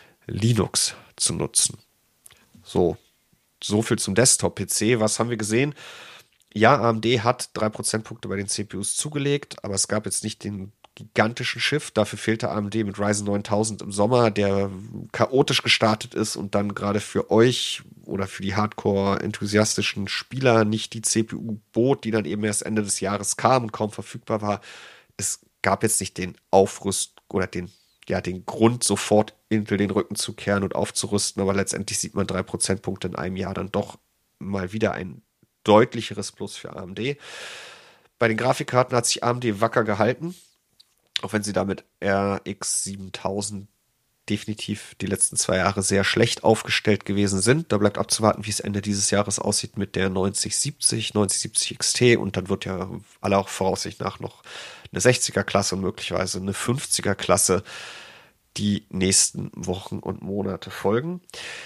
Linux zu nutzen. So, so viel zum Desktop-P C. Was haben wir gesehen? Ja, A M D hat drei Prozentpunkte bei den C P Us zugelegt, aber es gab jetzt nicht den gigantischen Shift. Dafür fehlte A M D mit Ryzen neuntausend im Sommer, der chaotisch gestartet ist und dann gerade für euch oder für die Hardcore-enthusiastischen Spieler nicht die C P U bot, die dann eben erst Ende des Jahres kam und kaum verfügbar war. Es gab jetzt nicht den Aufrüst oder den, ja, den Grund, sofort Intel den Rücken zu kehren und aufzurüsten, aber letztendlich sieht man drei Prozentpunkte in einem Jahr dann doch mal wieder ein deutlicheres Plus für A M D. Bei den Grafikkarten hat sich A M D wacker gehalten, auch wenn sie damit R X siebentausend definitiv die letzten zwei Jahre sehr schlecht aufgestellt gewesen sind. Da bleibt abzuwarten, wie es Ende dieses Jahres aussieht mit der neunzig siebzig, neunzig siebzig X T und dann wird ja aller Voraussicht nach noch eine sechziger Klasse und möglicherweise eine fünfziger Klasse, die nächsten Wochen und Monate folgen.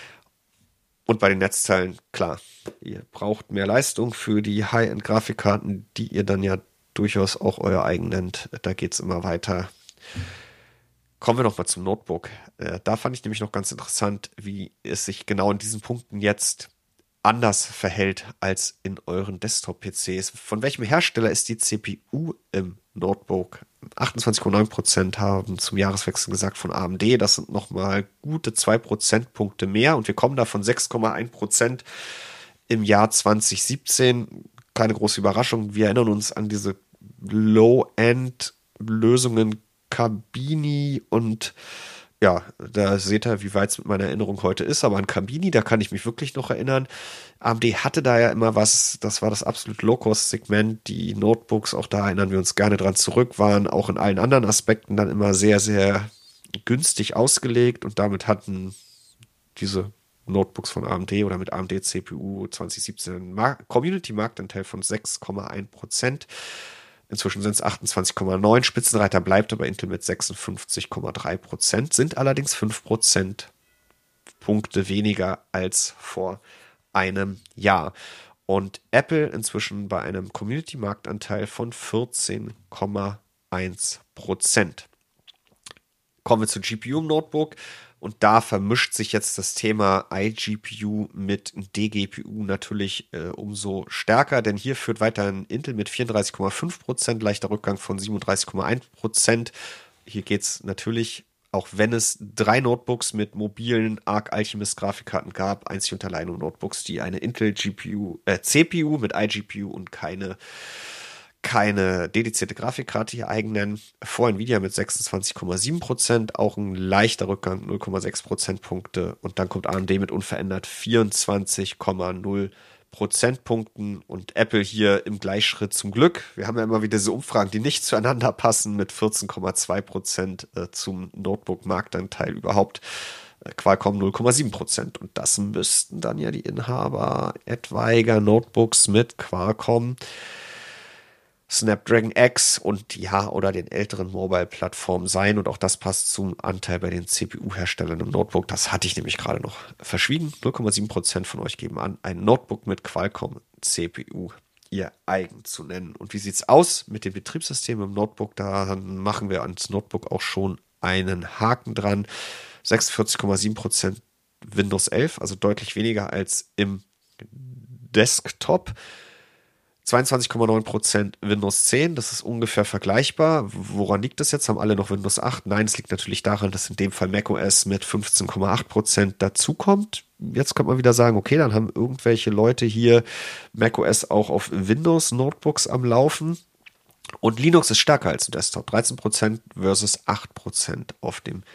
Und bei den Netzteilen, klar, ihr braucht mehr Leistung für die High-End-Grafikkarten, die ihr dann ja durchaus auch euer eigen nennt. Da geht es immer weiter. Kommen wir nochmal zum Notebook. Äh, da fand ich nämlich noch ganz interessant, wie es sich genau in diesen Punkten jetzt anders verhält als in euren Desktop-P Cs. Von welchem Hersteller ist die C P U im Notebook? achtundzwanzig Komma neun Prozent haben zum Jahreswechsel gesagt von A M D. Das sind nochmal gute zwei Prozentpunkte mehr. Und wir kommen da von sechs Komma eins Prozent im Jahr zwanzig siebzehn. Keine große Überraschung. Wir erinnern uns an diese Low-End-Lösungen Kabini und ja, da seht ihr, wie weit es mit meiner Erinnerung heute ist, aber an Kabini, da kann ich mich wirklich noch erinnern. A M D hatte da ja immer was, das war das absolut Low-Cost-Segment, die Notebooks, auch da erinnern wir uns gerne dran zurück, waren auch in allen anderen Aspekten dann immer sehr, sehr günstig ausgelegt und damit hatten diese Notebooks von A M D oder mit A M D C P U zwanzig siebzehn Mar- Community-Marktanteil von sechs Komma eins Prozent. Inzwischen sind es achtundzwanzig Komma neun. Spitzenreiter bleibt aber Intel mit sechsundfünfzig Komma drei Prozent, sind allerdings fünf Prozentpunkte weniger als vor einem Jahr. Und Apple inzwischen bei einem Community-Marktanteil von vierzehn Komma eins Prozent. Kommen wir zu G P U im Notebook. Und da vermischt sich jetzt das Thema iGPU mit D G P U natürlich äh, umso stärker, denn hier führt weiterhin Intel mit vierunddreißig Komma fünf Prozent, leichter Rückgang von siebenunddreißig Komma eins Prozent. Hier geht es natürlich, auch wenn es drei Notebooks mit mobilen Arc Alchemist Grafikkarten gab, einzig und allein um Notebooks, die eine Intel G P U, äh, C P U mit iGPU und keine keine dedizierte Grafikkarte hier eigen nennen. Vor Nvidia mit sechsundzwanzig Komma sieben Prozent, auch ein leichter Rückgang, null Komma sechs Prozentpunkte. Und dann kommt A M D mit unverändert vierundzwanzig Komma null Prozentpunkten und Apple hier im Gleichschritt zum Glück. Wir haben ja immer wieder diese Umfragen, die nicht zueinander passen, mit vierzehn Komma zwei Prozent äh, zum Notebook-Marktanteil überhaupt. Äh, Qualcomm null Komma sieben Prozent. Und das müssten dann ja die Inhaber etwaiger Notebooks mit Qualcomm, Snapdragon X und ja, oder den älteren Mobile-Plattformen sein. Und auch das passt zum Anteil bei den C P U-Herstellern im Notebook. Das hatte ich nämlich gerade noch verschwiegen. null Komma sieben Prozent von euch geben an, ein Notebook mit Qualcomm C P U ihr eigen zu nennen. Und wie sieht es aus mit dem Betriebssystem im Notebook? Da machen wir ans Notebook auch schon einen Haken dran. sechsundvierzig Komma sieben Prozent Windows elf, also deutlich weniger als im Desktop. zweiundzwanzig Komma neun Prozent Windows zehn, das ist ungefähr vergleichbar. Woran liegt das jetzt? Haben alle noch Windows acht? Nein, es liegt natürlich daran, dass in dem Fall macOS mit fünfzehn Komma acht Prozent dazukommt. Jetzt könnte man wieder sagen, okay, dann haben irgendwelche Leute hier macOS auch auf Windows-Notebooks am Laufen. Und Linux ist stärker als im Desktop. dreizehn Prozent versus acht Prozent auf dem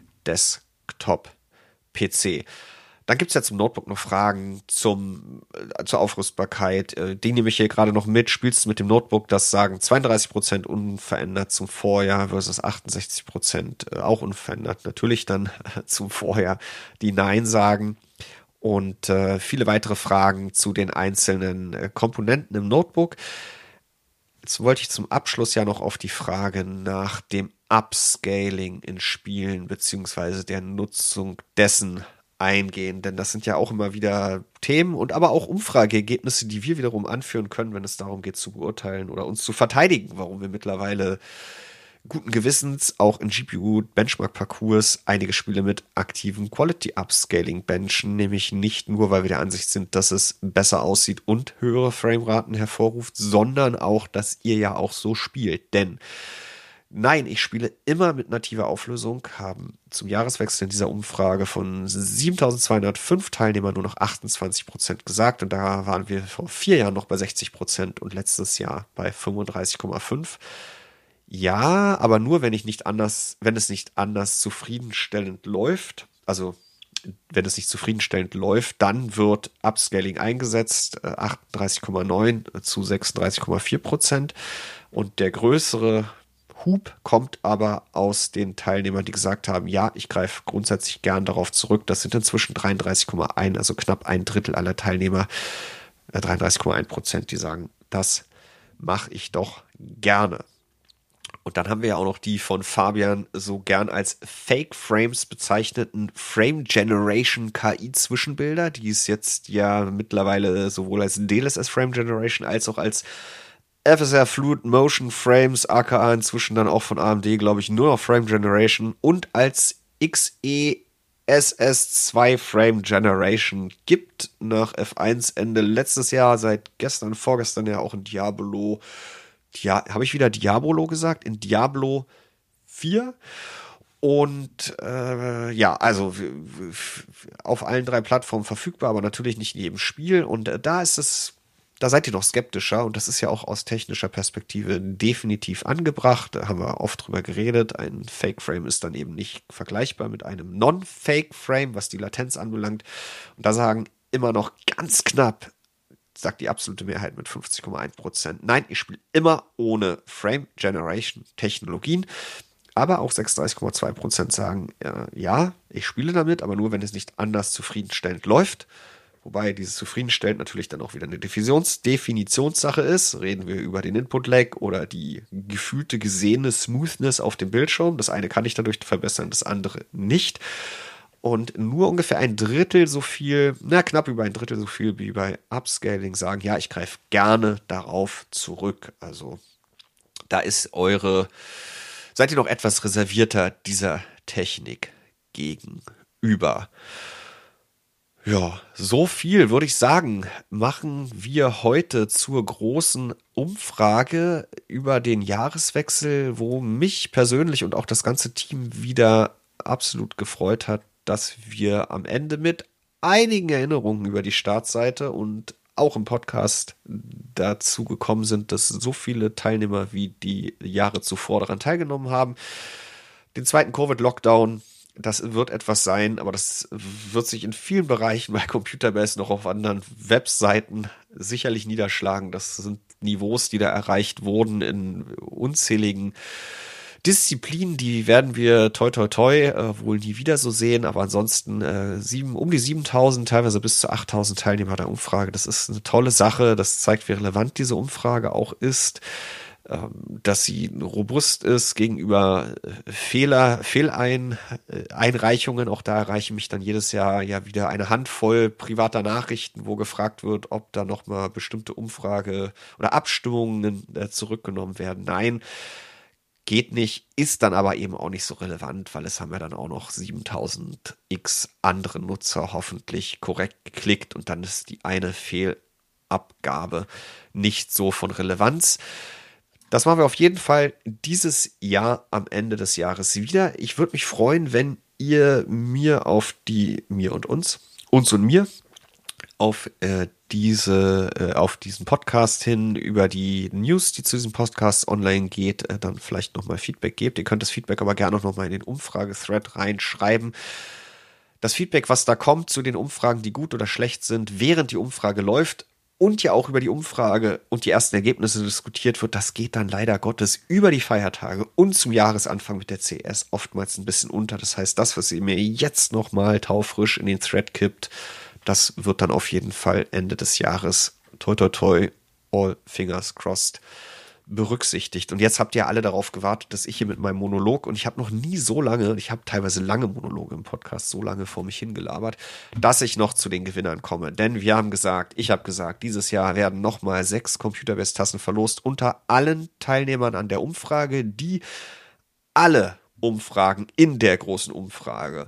Desktop-P C. Dann gibt es ja zum Notebook noch Fragen zum, äh, zur Aufrüstbarkeit. Äh, die nehme ich hier gerade noch mit. Spielst du mit dem Notebook? Das sagen zweiunddreißig Prozent unverändert zum Vorjahr versus achtundsechzig Prozent äh, auch unverändert. Natürlich dann äh, zum Vorjahr, die Nein sagen. Und äh, viele weitere Fragen zu den einzelnen äh, Komponenten im Notebook. Jetzt wollte ich zum Abschluss ja noch auf die Frage nach dem Upscaling in Spielen beziehungsweise der Nutzung dessen eingehen, denn das sind ja auch immer wieder Themen und aber auch Umfrageergebnisse, die wir wiederum anführen können, wenn es darum geht zu beurteilen oder uns zu verteidigen, warum wir mittlerweile guten Gewissens auch in G P U-Benchmark-Parcours einige Spiele mit aktiven Quality-Upscaling benchen, nämlich nicht nur, weil wir der Ansicht sind, dass es besser aussieht und höhere Frameraten hervorruft, sondern auch, dass ihr ja auch so spielt, denn nein, ich spiele immer mit nativer Auflösung, haben zum Jahreswechsel in dieser Umfrage von siebentausendzweihundertfünf Teilnehmern nur noch achtundzwanzig Prozent gesagt und da waren wir vor vier Jahren noch bei sechzig Prozent und letztes Jahr bei fünfunddreißig Komma fünf. Ja, aber nur, wenn ich nicht anders, wenn es nicht anders zufriedenstellend läuft, also wenn es nicht zufriedenstellend läuft, dann wird Upscaling eingesetzt, achtunddreißig Komma neun zu sechsunddreißig Komma vier Prozent und der größere Hub kommt aber aus den Teilnehmern, die gesagt haben, ja, ich greife grundsätzlich gern darauf zurück. Das sind inzwischen dreiunddreißig Komma eins, also knapp ein Drittel aller Teilnehmer, dreiunddreißig Komma eins Prozent, die sagen, das mache ich doch gerne. Und dann haben wir ja auch noch die von Fabian so gern als Fake Frames bezeichneten Frame Generation K I-Zwischenbilder, die es jetzt ja mittlerweile sowohl als D L S S Frame Generation als auch als F S R Fluid Motion Frames, aka inzwischen dann auch von A M D, glaube ich, nur noch Frame Generation und als X E S S zwei Frame Generation gibt nach F eins Ende letztes Jahr, seit gestern, vorgestern ja auch in Diablo. Ja, habe ich wieder Diablo gesagt? In Diablo vier. Und äh, ja, also auf allen drei Plattformen verfügbar, aber natürlich nicht in jedem Spiel. Und äh, da ist es, da seid ihr noch skeptischer. Und das ist ja auch aus technischer Perspektive definitiv angebracht. Da haben wir oft drüber geredet. Ein Fake-Frame ist dann eben nicht vergleichbar mit einem Non-Fake-Frame, was die Latenz anbelangt. Und da sagen immer noch ganz knapp, sagt die absolute Mehrheit mit fünfzig Komma eins Prozent. Nein, ich spiele immer ohne Frame Generation Technologien. Aber auch sechsunddreißig Komma zwei Prozent sagen, äh, ja, ich spiele damit, aber nur, wenn es nicht anders zufriedenstellend läuft. Wobei dieses zufriedenstellend natürlich dann auch wieder eine Definitions Definitionssache ist. Reden wir über den Input-Lag oder die gefühlte gesehene Smoothness auf dem Bildschirm. Das eine kann ich dadurch verbessern, das andere nicht. Und nur ungefähr ein Drittel so viel, na knapp über ein Drittel so viel wie bei Upscaling sagen, ja, ich greife gerne darauf zurück. Also da ist eure, seid ihr noch etwas reservierter dieser Technik gegenüber. Ja, so viel würde ich sagen, machen wir heute zur großen Umfrage über den Jahreswechsel, wo mich persönlich und auch das ganze Team wieder absolut gefreut hat, dass wir am Ende mit einigen Erinnerungen über die Startseite und auch im Podcast dazu gekommen sind, dass so viele Teilnehmer wie die Jahre zuvor daran teilgenommen haben. Den zweiten Covid-Lockdown, das wird etwas sein, aber das wird sich in vielen Bereichen bei Computerbase noch auf anderen Webseiten sicherlich niederschlagen. Das sind Niveaus, die da erreicht wurden in unzähligen Disziplinen, die werden wir toi toi toi äh, wohl nie wieder so sehen, aber ansonsten äh, sieben, um die siebentausend, teilweise bis zu achttausend Teilnehmer der Umfrage. Das ist eine tolle Sache, das zeigt, wie relevant diese Umfrage auch ist, ähm, dass sie robust ist gegenüber äh, Fehler, Fehleinreichungen. Auch da erreichen mich dann jedes Jahr ja wieder eine Handvoll privater Nachrichten, wo gefragt wird, ob da nochmal bestimmte Umfrage oder Abstimmungen äh, zurückgenommen werden. Nein, geht nicht, ist dann aber eben auch nicht so relevant, weil es haben ja dann auch noch siebentausend x andere Nutzer hoffentlich korrekt geklickt und dann ist die eine Fehlabgabe nicht so von Relevanz. Das machen wir auf jeden Fall dieses Jahr am Ende des Jahres wieder. Ich würde mich freuen, wenn ihr mir auf die, mir und uns, uns und mir, auf äh, diese, äh, auf diesen Podcast hin, über die News, die zu diesem Podcast online geht, äh, dann vielleicht nochmal Feedback gebt. Ihr könnt das Feedback aber gerne auch nochmal in den Umfrage-Thread reinschreiben. Das Feedback, was da kommt zu den Umfragen, die gut oder schlecht sind, während die Umfrage läuft und ja auch über die Umfrage und die ersten Ergebnisse diskutiert wird, das geht dann leider Gottes über die Feiertage und zum Jahresanfang mit der C S oftmals ein bisschen unter. Das heißt, das, was ihr mir jetzt nochmal taufrisch in den Thread kippt, das wird dann auf jeden Fall Ende des Jahres, toi toi toi, all fingers crossed, berücksichtigt. Und jetzt habt ihr alle darauf gewartet, dass ich hier mit meinem Monolog, und ich habe noch nie so lange, ich habe teilweise lange Monologe im Podcast, so lange vor mich hingelabert, dass ich noch zu den Gewinnern komme. Denn wir haben gesagt, ich habe gesagt, dieses Jahr werden nochmal sechs Computerbase-Tassen verlost unter allen Teilnehmern an der Umfrage, die alle Umfragen in der großen Umfrage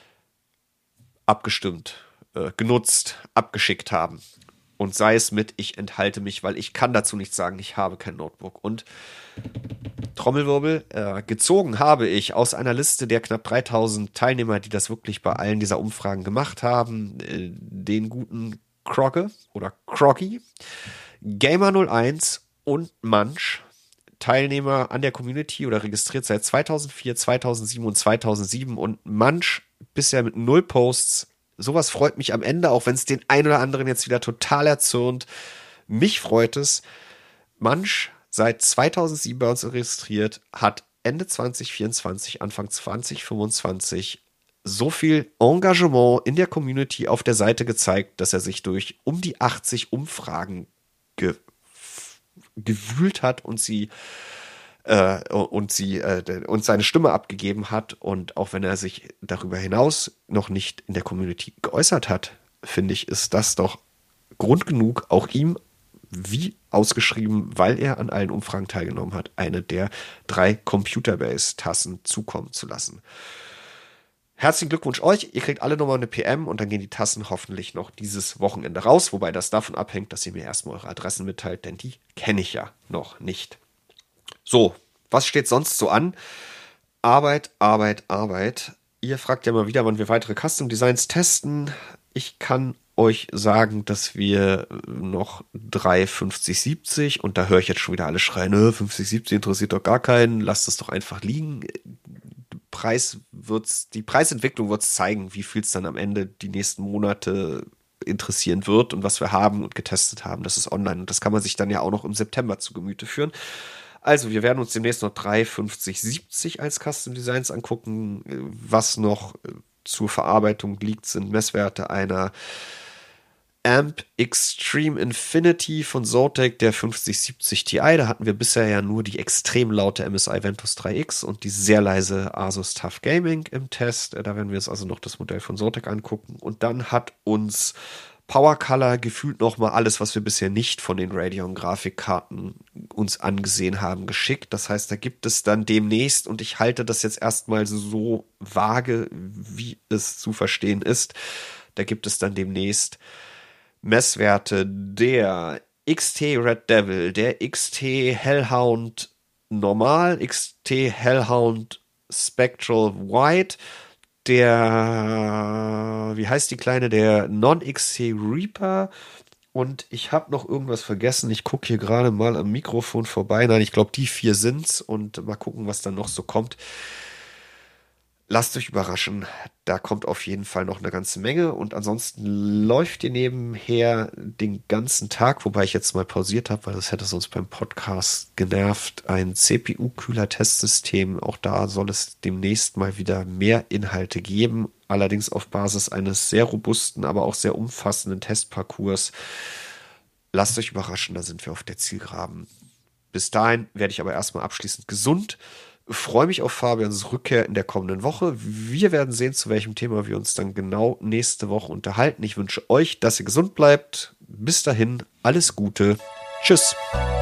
abgestimmt, genutzt, abgeschickt haben. Und sei es mit, ich enthalte mich, weil ich kann dazu nichts sagen, ich habe kein Notebook. Und Trommelwirbel, äh, gezogen habe ich aus einer Liste der knapp dreitausend Teilnehmer, die das wirklich bei allen dieser Umfragen gemacht haben, äh, den guten Krogge oder Kroggy, Gamer null eins und Munch, Teilnehmer an der Community oder registriert seit zweitausendvier, zweitausendsieben und zweitausendsieben und Munch bisher mit null Posts. Sowas freut mich am Ende, auch wenn es den einen oder anderen jetzt wieder total erzürnt. Mich freut es. Munch, seit zweitausendsieben bei uns registriert, hat Ende zwanzig vierundzwanzig, Anfang zwanzig fünfundzwanzig so viel Engagement in der Community auf der Seite gezeigt, dass er sich durch um die achtzig Umfragen ge- gewühlt hat und sie äh, und sie äh, uns seine Stimme abgegeben hat. Und auch wenn er sich darüber hinaus noch nicht in der Community geäußert hat, finde ich, ist das doch Grund genug, auch ihm, wie ausgeschrieben, weil er an allen Umfragen teilgenommen hat, eine der drei Computerbase-Tassen zukommen zu lassen. Herzlichen Glückwunsch euch. Ihr kriegt alle nochmal eine P M und dann gehen die Tassen hoffentlich noch dieses Wochenende raus, wobei das davon abhängt, dass ihr mir erstmal eure Adressen mitteilt, denn die kenne ich ja noch nicht. So, was steht sonst so an? Arbeit, Arbeit, Arbeit. Ihr fragt ja mal wieder, wann wir weitere Custom Designs testen. Ich kann euch sagen, dass wir noch drei fünfzig siebzig, und da höre ich jetzt schon wieder alle schreien, ne, fünfzig siebzig interessiert doch gar keinen, lasst es doch einfach liegen. Preis wird's, die Preisentwicklung wird es zeigen, wie viel es dann am Ende die nächsten Monate interessieren wird und was wir haben und getestet haben. Das ist online und das kann man sich dann ja auch noch im September zu Gemüte führen. Also wir werden uns demnächst noch drei fünfzig siebzig als Custom Designs angucken. Was noch zur Verarbeitung liegt, sind Messwerte einer Amp Extreme Infinity von Zotac, der fünfzig siebzig Ti. Da hatten wir bisher ja nur die extrem laute M S I Ventus drei X und die sehr leise Asus Tough Gaming im Test. Da werden wir uns also noch das Modell von Zotac angucken. Und dann hat uns Power Color gefühlt nochmal alles, was wir bisher nicht von den Radeon-Grafikkarten uns angesehen haben, geschickt. Das heißt, da gibt es dann demnächst, und ich halte das jetzt erstmal so vage, wie es zu verstehen ist, da gibt es dann demnächst Messwerte der X T Red Devil, der X T Hellhound Normal, X T Hellhound Spectral White, der, wie heißt die kleine, der Non-X T Reaper, und ich habe noch irgendwas vergessen. Ich gucke hier gerade mal am Mikrofon vorbei. Nein, ich glaube, die vier sind's, und mal gucken, was dann noch so kommt. Lasst euch überraschen, da kommt auf jeden Fall noch eine ganze Menge, und ansonsten läuft hier nebenher den ganzen Tag, wobei ich jetzt mal pausiert habe, weil das hätte sonst beim Podcast genervt, ein C P U-Kühler-Testsystem. Auch da soll es demnächst mal wieder mehr Inhalte geben, allerdings auf Basis eines sehr robusten, aber auch sehr umfassenden Testparcours. Lasst euch überraschen, da sind wir auf der Zielgeraden. Bis dahin werde ich aber erstmal abschließend gesund. Freue mich auf Fabians Rückkehr in der kommenden Woche. Wir werden sehen, zu welchem Thema wir uns dann genau nächste Woche unterhalten. Ich wünsche euch, dass ihr gesund bleibt. Bis dahin, alles Gute. Tschüss.